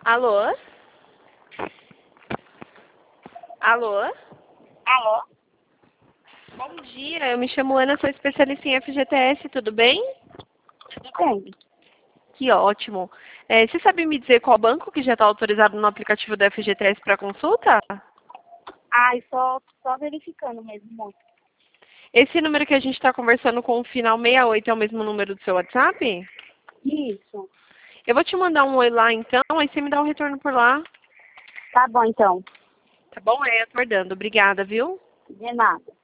Alô? Alô? Alô? Bom dia, eu me chamo Ana, sou especialista em FGTS, tudo bem? Tudo bem. Que ótimo. Você sabe me dizer qual banco que já está autorizado no aplicativo do FGTS para consulta? Ai, só verificando mesmo, moço. Esse número que a gente está conversando com o final 68 é o mesmo número do seu WhatsApp? Isso. Eu vou te mandar um oi lá então, aí você me dá um retorno por lá. Tá bom, então. Tá bom? Aguardando. Obrigada, viu? De nada.